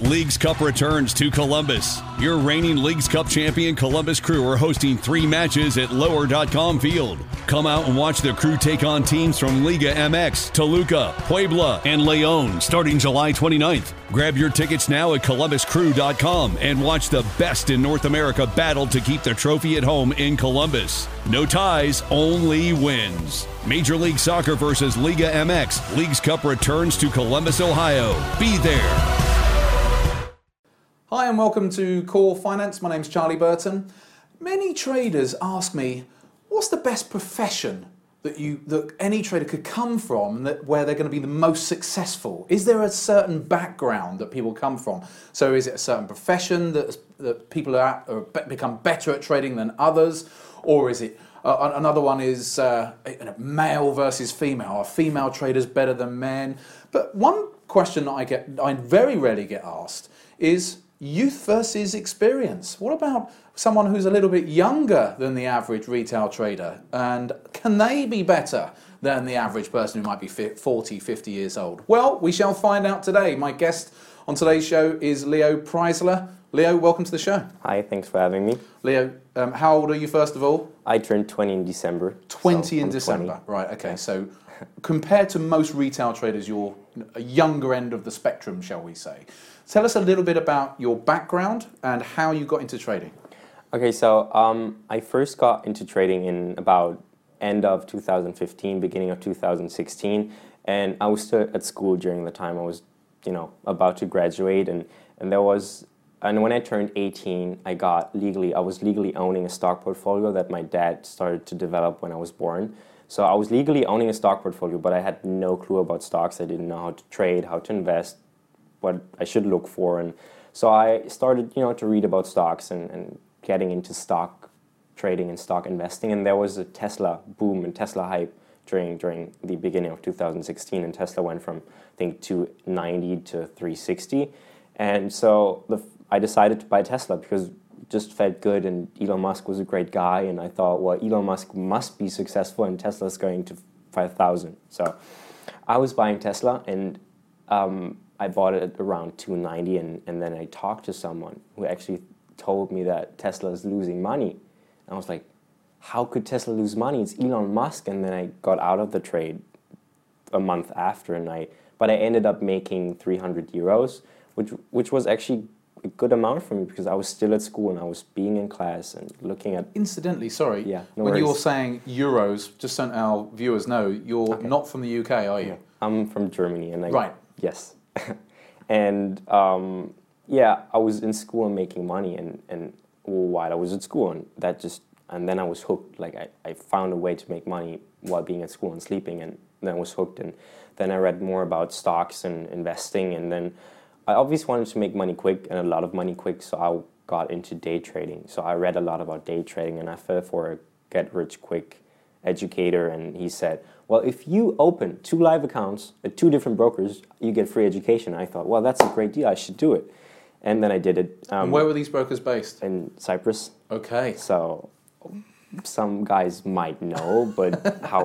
Leagues Cup returns to Columbus. Your reigning Leagues Cup champion Columbus Crew are hosting 3 matches at Lower.com Field. Come out and watch the Crew take on teams from Liga MX, Toluca, Puebla, and León starting July 29th. Grab your tickets now at ColumbusCrew.com and watch the best in North America battle to keep the trophy at home in Columbus. No ties, only wins. Major League Soccer versus Liga MX. Leagues Cup returns to Columbus, Ohio. Be there. Hi and welcome to Core Finance. My name's Charlie Burton. Many traders ask me, what's the best profession that any trader could come from where they're going to be the most successful? Is there a certain background that people come from? So is it a certain profession that people become better at trading than others? Or is it another one is male versus female? Are female traders better than men? But one question that I very rarely get asked is youth versus experience. What about someone who's a little bit younger than the average retail trader? And can they be better than the average person who might be 40, 50 years old? Well, we shall find out today. My guest on today's show is Leo Preisler. Leo, welcome to the show. Hi, thanks for having me. Leo, how old are you first of all? I turned 20 in December. 20 in December, 20. Right, okay. So compared to most retail traders, you're a younger end of the spectrum, shall we say. Tell us a little bit about your background and how you got into trading. Okay, so I first got into trading in about end of 2015, beginning of 2016, and I was still at school during the time. I was, about to graduate, and when I turned 18, I was legally owning a stock portfolio that my dad started to develop when I was born. So I was legally owning a stock portfolio, but I had no clue about stocks. I didn't know how to trade, how to invest, what I should look for. And so I started, to read about stocks and getting into stock trading and stock investing. And there was a Tesla boom and Tesla hype during the beginning of 2016. And Tesla went from, I think, 290 to 360. And so I decided to buy Tesla because it just felt good, and Elon Musk was a great guy. And I thought, well, Elon Musk must be successful, and Tesla's going to 5,000. So I was buying Tesla, and I bought it at around 290, and then I talked to someone who actually told me that Tesla is losing money. And I was like, how could Tesla lose money? It's Elon Musk. And then I got out of the trade a month after, but I ended up making 300 euros, which was actually a good amount for me because I was still at school and I was being in class and looking at... Incidentally, sorry, yeah, when you're saying euros, just so our viewers know, you're not from the UK, are you? Yeah. I'm from Germany. Right. Yes. And I was in school and making money, and while I was at school, and then I was hooked. Like I found a way to make money while being at school and sleeping, and then I was hooked. And then I read more about stocks and investing, and then I obviously wanted to make money quick and a lot of money quick, so I got into day trading. So I read a lot about day trading, and I fell for a get-rich-quick educator, and he said, well, if you open 2 live accounts at 2 different brokers, you get free education. I thought, well, that's a great deal. I should do it. And then I did it. And where were these brokers based? In Cyprus. Okay. So some guys might know, but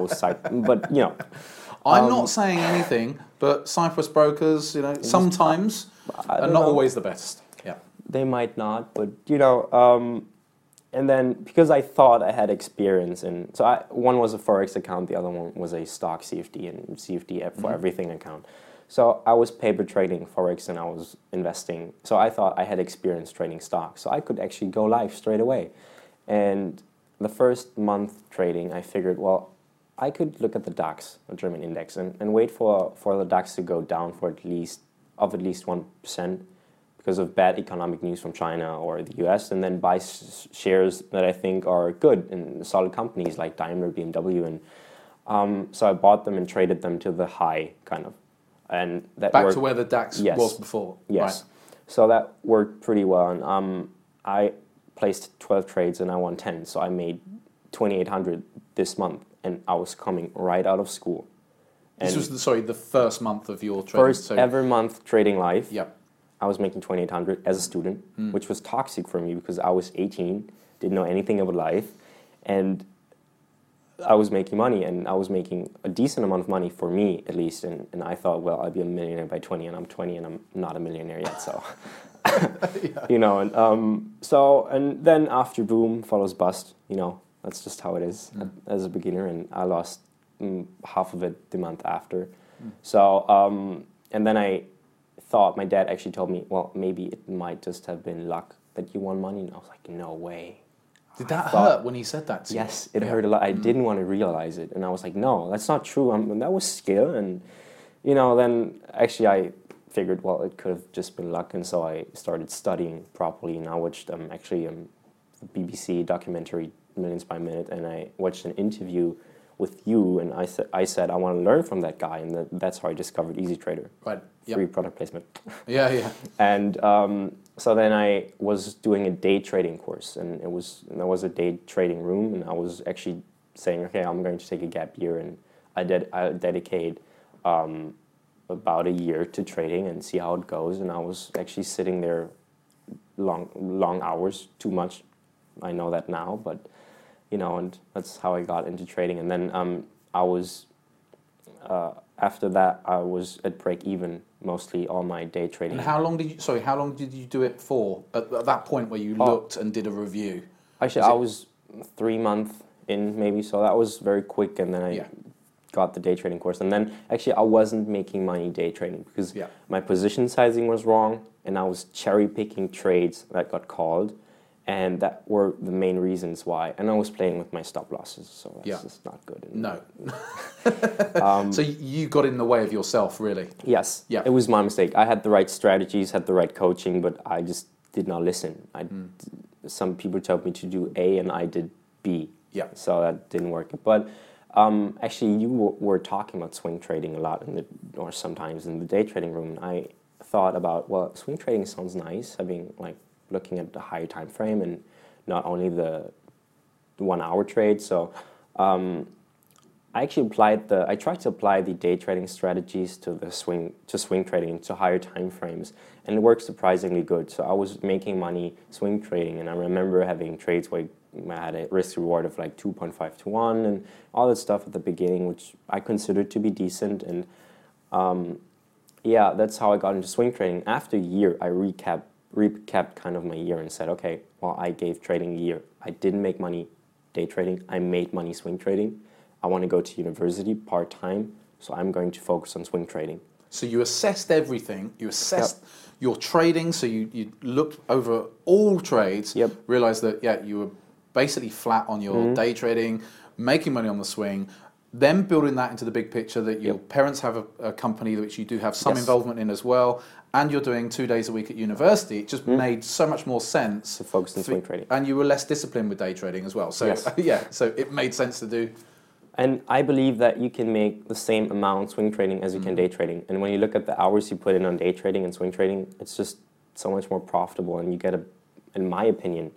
I'm not saying anything, but Cyprus brokers, sometimes are not always the best. Yeah. They might not, but, and then, because I thought I had experience one was a Forex account, the other one was a stock CFD and CFD for everything account. So I was paper trading Forex and I was investing. So I thought I had experience trading stocks. So I could actually go live straight away. And the first month trading, I figured, well, I could look at the DAX, the German index, and wait for the DAX to go down for at least 1%. Because of bad economic news from China or the US, and then buy shares that I think are good and solid companies like Daimler, BMW, and so I bought them and traded them to the high, kind of. And that back worked. To where the DAX was before. Yes. Right. So that worked pretty well, and I placed 12 trades and I won 10, so I made 2,800 this month, and I was coming right out of school. And this was the first month of your trading. First ever month trading live. Yep. I was making 2,800 as a student, which was toxic for me because I was 18, didn't know anything about life, and I was making money, and I was making a decent amount of money for me, at least. And I thought, well, I'll be a millionaire by 20, and I'm 20, and I'm not a millionaire yet. So, you know, and then after boom follows bust. You know, that's just how it is as a beginner. And I lost half of it the month after. So, and then I thought, my dad actually told me, well, maybe it might just have been luck that you won money. And I was like, no way. Did that hurt when he said that to you? Yes, it hurt a lot. I didn't want to realize it. And I was like, no, that's not true. That was skill. And, you know, then actually I figured, well, it could have just been luck. And so I started studying properly. And I watched the BBC documentary Millions by Minute. And I watched an interview with you. And I said, I want to learn from that guy. And that's how I discovered Easy Trader. Right. Yep. Free product placement. Yeah. And so then I was doing a day trading course, and there was a day trading room, and I was actually saying, okay, I'm going to take a gap year, and I dedicate about a year to trading and see how it goes. And I was actually sitting there long hours, too much. I know that now, but you know, and that's how I got into trading. And then I was after that I was at break even mostly all my day trading. And how long did you do it for at that point where you looked and did a review? Actually, I was 3 months in maybe, so that was very quick, and then I got the day trading course. And then actually I wasn't making money day trading because my position sizing was wrong, and I was cherry picking trades that got called, and that were the main reasons why. And I was playing with my stop losses, so that's just not good. No. So you got in the way of yourself, really? Yes. Yeah. It was my mistake. I had the right strategies, had the right coaching, but I just did not listen. Some people told me to do A, and I did B. Yeah. So that didn't work. But actually, you were talking about swing trading a lot, or sometimes in the day trading room. I thought about, well, swing trading sounds nice, looking at the higher time frame and not only the 1 hour trade. So I actually I tried to apply the day trading strategies to swing trading, to higher time frames, and it worked surprisingly good. So I was making money swing trading, and I remember having trades where I had a risk reward of like 2.5 to 1 and all that stuff at the beginning, which I considered to be decent. And that's how I got into swing trading. After a year, I recapped kind of my year and said, okay, well, I gave trading a year. I didn't make money day trading. I made money swing trading. I want to go to university part-time, so I'm going to focus on swing trading. So you assessed everything. You assessed your trading, so you looked over all trades, realized that, you were basically flat on your day trading, making money on the swing, then building that into the big picture that your parents have a company which you do have some involvement in as well, and you're doing 2 days a week at university. It just made so much more sense to focus on swing trading. And you were less disciplined with day trading as well. So so it made sense to do. And I believe that you can make the same amount swing trading as you can day trading. And when you look at the hours you put in on day trading and swing trading, it's just so much more profitable. And you get in my opinion,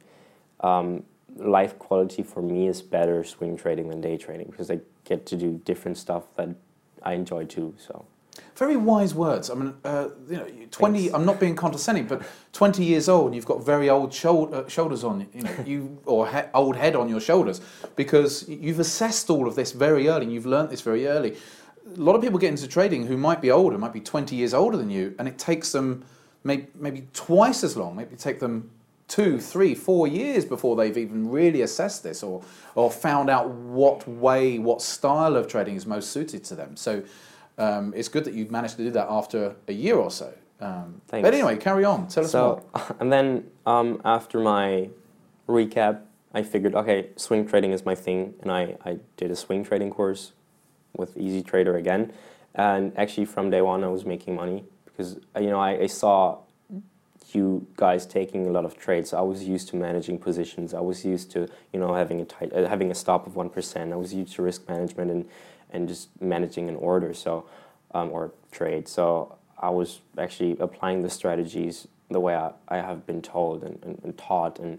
life quality for me is better swing trading than day trading because I get to do different stuff that I enjoy too. So. Very wise words. I mean, 20. Thanks. I'm not being condescending, but 20 years old, and you've got very old shoulders on old head on your shoulders, because you've assessed all of this very early, and you've learnt this very early. A lot of people get into trading who might be older, might be 20 years older than you, and it takes them maybe twice as long. Maybe take them 2, 3, 4 years before they've even really assessed this or found out what style of trading is most suited to them. So. It's good that you managed to do that after a year or so. Thanks. But anyway, carry on. Tell us more. And then after my recap, I figured, okay, swing trading is my thing, and I did a swing trading course with Easy Trader again. And actually, from day one, I was making money because I saw you guys taking a lot of trades. I was used to managing positions. I was used to having a stop of 1%. I was used to risk management and just managing an order, so or trade. So I was actually applying the strategies the way I have been told and taught, and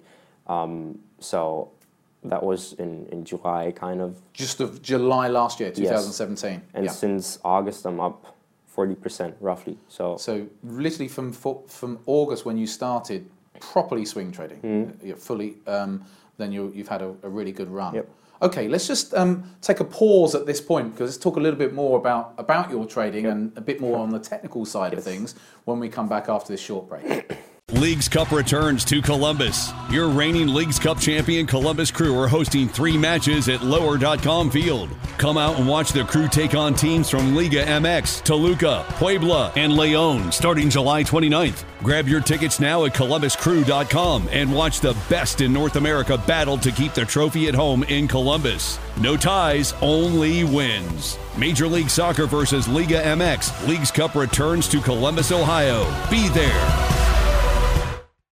so that was in July, kind of. Just of July last year, 2017. Yes. And since August, I'm up 40% roughly. So literally from August when you started properly swing trading, fully, then you've had a really good run. Yep. Okay, let's just take a pause at this point, because let's talk a little bit more about your trading and a bit more on the technical side of things when we come back after this short break. Leagues Cup returns to Columbus. Your reigning Leagues Cup champion Columbus Crew are hosting 3 matches at Lower.com Field. Come out and watch the Crew take on teams from Liga MX, Toluca, Puebla, and Leon starting July 29th. Grab your tickets now at ColumbusCrew.com and watch the best in North America battle to keep the trophy at home in Columbus. No ties, only wins. Major League Soccer versus Liga MX. Leagues Cup returns to Columbus, Ohio. Be there.